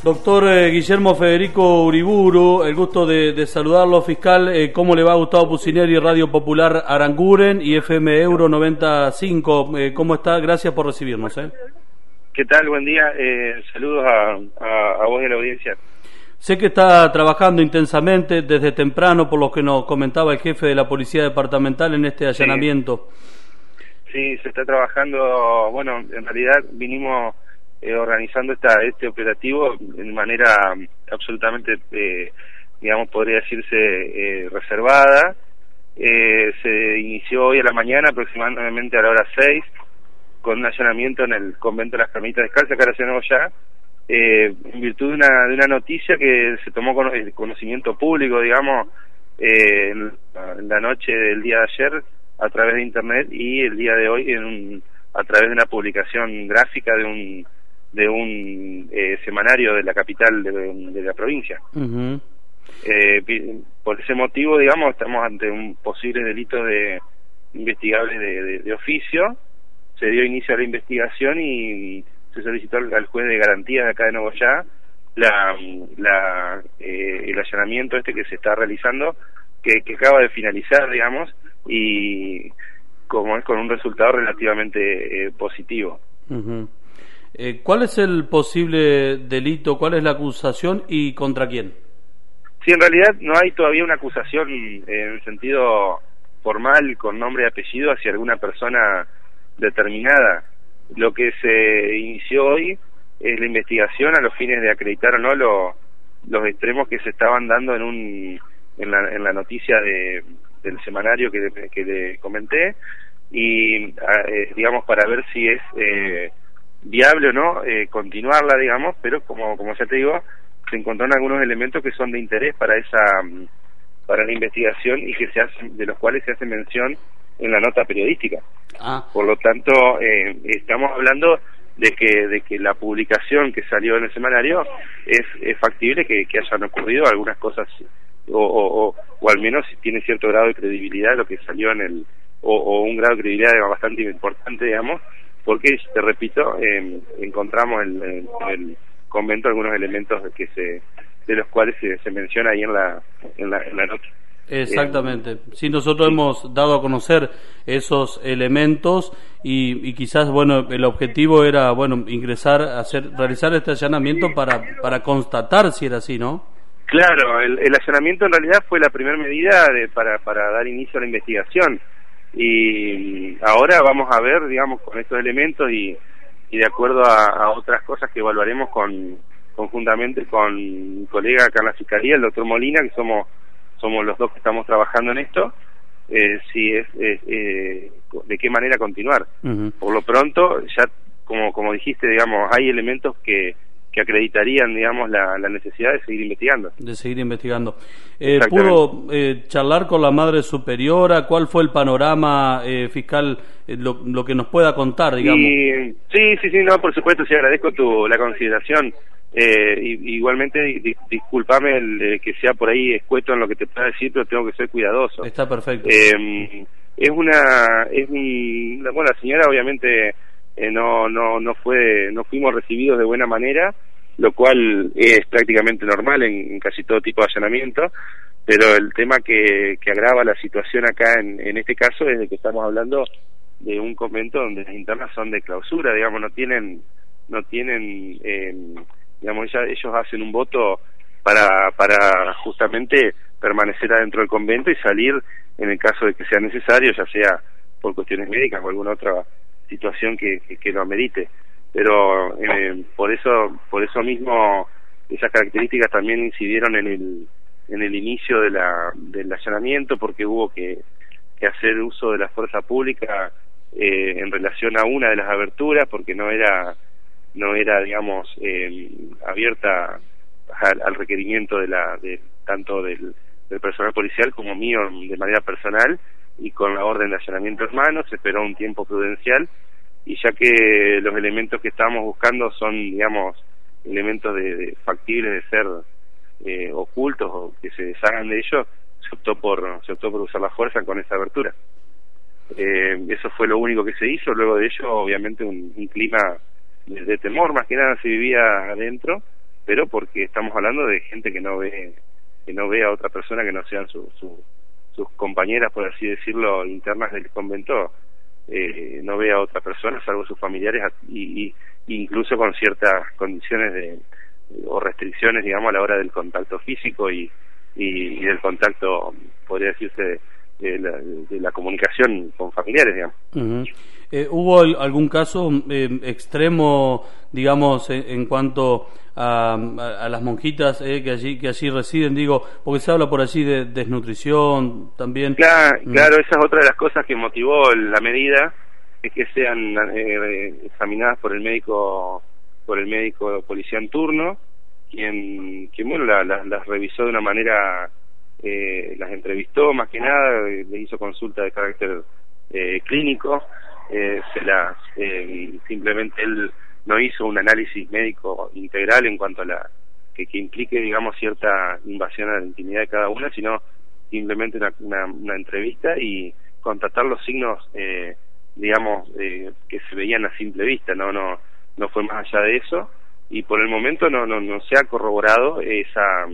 Doctor Guillermo Federico Uriburu, el gusto de saludarlo, fiscal. ¿Cómo le va, Gustavo Pucineri, Radio Popular Aranguren y FM Euro 95? ¿Cómo está? Gracias por recibirnos. ¿Qué tal? Buen día. Saludos a vos y a la audiencia. Sé que está trabajando intensamente desde temprano, por lo que nos comentaba el jefe de la Policía Departamental en este allanamiento. Sí, se está trabajando. Bueno, en realidad vinimos organizando este operativo de manera absolutamente, digamos, podría decirse reservada. Se inició hoy a la mañana, aproximadamente a la hora 6, con un allanamiento en el convento de las Carmelitas Descalzas, acá en la ciudad de Nogoyá, en virtud de una noticia que se tomó conocimiento público, digamos, en la noche del día de ayer a través de internet, y el día de hoy a través de una publicación gráfica de un semanario de la capital de la provincia. Uh-huh. Por ese motivo, digamos, estamos ante un posible delito investigable de oficio. Se dio inicio a la investigación y se solicitó al juez de garantías de acá de Nogoyá el allanamiento que se está realizando, que acaba de finalizar, digamos, y como es con un resultado relativamente positivo. Uh-huh. ¿Cuál es el posible delito? ¿Cuál es la acusación y contra quién? Sí, en realidad no hay todavía una acusación en sentido formal con nombre y apellido hacia alguna persona determinada. Lo que se inició hoy es la investigación a los fines de acreditar o no los extremos que se estaban dando en la noticia del semanario que le comenté, y digamos, para ver si es viable o no continuarla, digamos, pero como ya te digo, se encontraron algunos elementos que son de interés para la investigación y de los cuales se hace mención en la nota periodística. Por lo tanto, estamos hablando de que la publicación que salió en el semanario es factible que hayan ocurrido algunas cosas, o al menos tiene cierto grado de credibilidad lo que salió o un grado de credibilidad bastante importante, digamos, porque, te repito, encontramos en el convento algunos elementos de los cuales se menciona ahí en la nota. Exactamente. Sí, nosotros hemos dado a conocer esos elementos y quizás, bueno, el objetivo era, bueno, realizar este allanamiento para constatar si era así, ¿no? Claro, el allanamiento en realidad fue la primera medida para dar inicio a la investigación, y ahora vamos a ver, digamos, con estos elementos y de acuerdo a otras cosas que evaluaremos conjuntamente con mi colega acá en la Fiscalía, el doctor Molina, que somos los dos que estamos trabajando en esto, si de qué manera continuar. Uh-huh. Por lo pronto, ya como dijiste, digamos, hay elementos que acreditarían, digamos, la necesidad de seguir investigando. ¿Pudo charlar con la Madre Superiora? ¿Cuál fue el panorama fiscal, lo que nos pueda contar, digamos? Sí, no, por supuesto, sí, agradezco la consideración. Igualmente, discúlpame que sea por ahí escueto en lo que te pueda decir, pero tengo que ser cuidadoso. Está perfecto. Bueno, la señora obviamente no fuimos recibidos de buena manera, lo cual es prácticamente normal en casi todo tipo de allanamiento, pero el tema que agrava la situación acá en este caso es de que estamos hablando de un convento donde las internas son de clausura, digamos, no tienen digamos, ellos hacen un voto para justamente permanecer adentro del convento y salir en el caso de que sea necesario, ya sea por cuestiones médicas o alguna otra situación que lo amerite. Pero por eso mismo esas características también incidieron en el inicio del allanamiento, porque hubo que hacer uso de la fuerza pública en relación a una de las aberturas, porque no era digamos, abierta al requerimiento tanto del personal policial como mío de manera personal, y con la orden de allanamiento en mano se esperó un tiempo prudencial, y ya que los elementos que estábamos buscando son, digamos, elementos factibles de ser ocultos o que se deshagan de ellos, se optó por usar la fuerza con esa abertura. Eso fue lo único que se hizo. Luego de ello, obviamente, un clima de temor, más que nada, se vivía adentro, pero porque estamos hablando de gente que no ve a otra persona que no sean sus compañeras, por así decirlo, internas del convento, no ve a otra persona salvo sus familiares, y incluso con ciertas condiciones o restricciones, digamos, a la hora del contacto físico y del contacto, podría decirse, de la comunicación con familiares, digamos. Uh-huh. ¿Hubo algún caso extremo, digamos, en cuanto a las monjitas que allí residen? Digo, porque se habla por allí de desnutrición también. Claro, esa es otra de las cosas que motivó la medida, es que sean examinadas por el médico policía en turno, quien bueno, las revisó de una manera, las entrevistó más que nada, le hizo consulta de carácter clínico, simplemente él no hizo un análisis médico integral en cuanto a que implique, digamos, cierta invasión a la intimidad de cada una, sino simplemente una entrevista y constatar los signos, digamos, que se veían a simple vista, no fue más allá de eso, y por el momento no se ha corroborado esa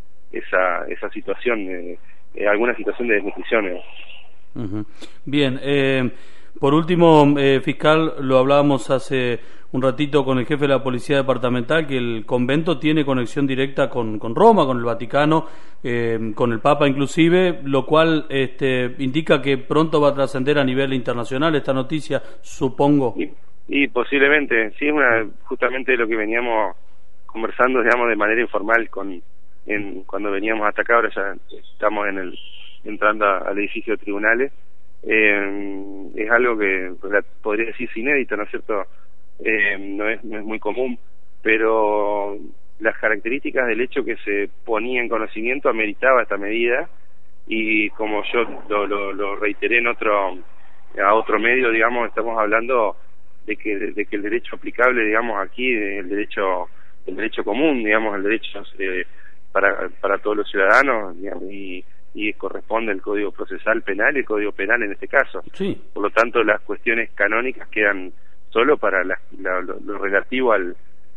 situación, alguna situación de desnutrición. Uh-huh. Bien, por último, fiscal, lo hablábamos hace un ratito con el jefe de la Policía Departamental, que el convento tiene conexión directa con Roma, con el Vaticano, con el Papa inclusive, lo cual indica que pronto va a trascender a nivel internacional esta noticia, supongo. Y posiblemente, sí, es justamente lo que veníamos conversando, digamos, de manera informal cuando veníamos hasta acá. Ahora ya estamos entrando al edificio de tribunales. Es algo que podría decirse inédito, ¿no es cierto? No es muy común, pero las características del hecho que se ponía en conocimiento ameritaba esta medida, y como yo lo reiteré a otro medio, digamos, estamos hablando de que el derecho aplicable, digamos, aquí, el derecho común, digamos, el derecho para todos los ciudadanos, digamos, y corresponde el Código Procesal Penal y el Código Penal en este caso. Sí. Por lo tanto, las cuestiones canónicas quedan solo para lo relativo a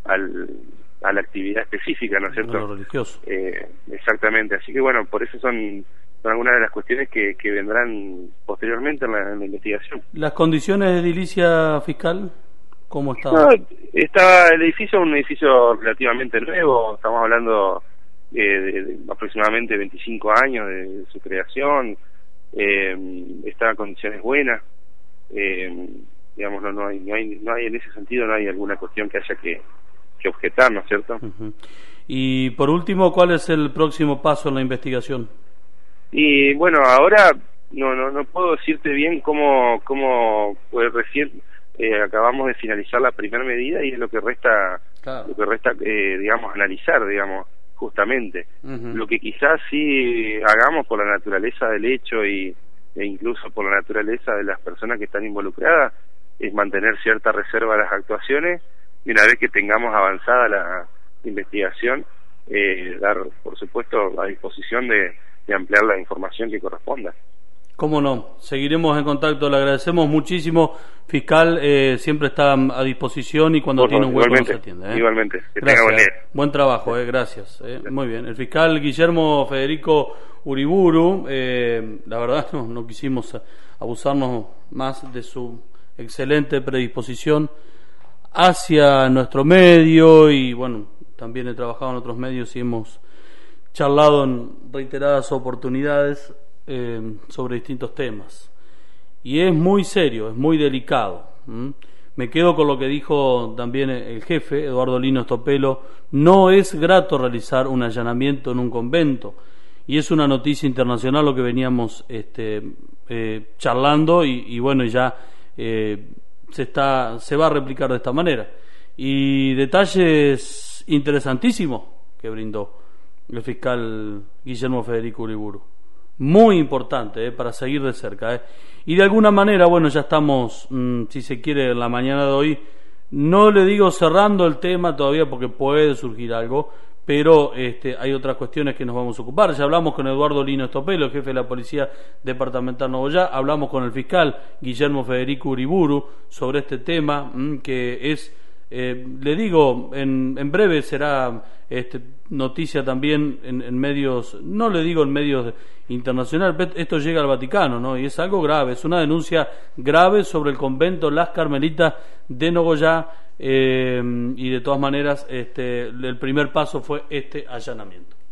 la actividad específica, ¿no es cierto? Lo religioso. Exactamente. Así que bueno, por eso son algunas de las cuestiones que vendrán posteriormente en la investigación. ¿Las condiciones de edilicia, fiscal, cómo estaban? No, el edificio es un edificio relativamente nuevo, estamos hablando de aproximadamente 25 años de su creación, está en condiciones buenas, digamos, no hay en ese sentido, no hay alguna cuestión que haya que objetar, ¿no es cierto? Uh-huh. Y por último, ¿cuál es el próximo paso en la investigación? Y bueno, ahora no puedo decirte bien cómo pues recién acabamos de finalizar la primera medida y es lo que resta, claro, digamos, analizar, digamos, justamente. Uh-huh. Lo que quizás sí hagamos por la naturaleza del hecho e incluso por la naturaleza de las personas que están involucradas es mantener cierta reserva a las actuaciones, y una vez que tengamos avanzada la investigación, dar, por supuesto, a disposición de ampliar la información que corresponda. Cómo no, seguiremos en contacto, le agradecemos muchísimo, fiscal, siempre está a disposición y cuando tiene un hueco nos atiende. Igualmente, que gracias, tenga buen día. Buen trabajo, gracias. Muy bien, el fiscal Guillermo Federico Uriburu, la verdad no quisimos abusarnos más de su excelente predisposición hacia nuestro medio, y bueno, también he trabajado en otros medios y hemos charlado en reiteradas oportunidades sobre distintos temas, y es muy serio, es muy delicado. Me quedo con lo que dijo también el jefe Eduardo Lino Stopelo: no es grato realizar un allanamiento en un convento, y es una noticia internacional lo que veníamos charlando, y bueno, ya se va a replicar de esta manera, y detalles interesantísimos que brindó el fiscal Guillermo Federico Uriburu, muy importante para seguir de cerca, y de alguna manera, bueno, ya estamos, si se quiere, en la mañana de hoy, no le digo cerrando el tema todavía porque puede surgir algo, pero hay otras cuestiones que nos vamos a ocupar. Ya hablamos con Eduardo Lino Stopelo, el jefe de la Policía Departamental Nogoyá, hablamos con el fiscal Guillermo Federico Uriburu sobre este tema, que es Le digo, en breve será noticia también en medios, no le digo en medios internacionales, pero esto llega al Vaticano, ¿no? Y es algo grave, es una denuncia grave sobre el convento Las Carmelitas de Nogoyá, y de todas maneras el primer paso fue este allanamiento.